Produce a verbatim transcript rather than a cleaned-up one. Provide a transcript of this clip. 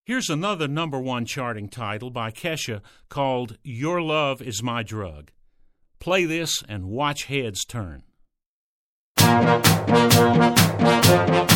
Here's another number one charting title by Kesha called Your Love Is My Drug. Play this and watch heads turn.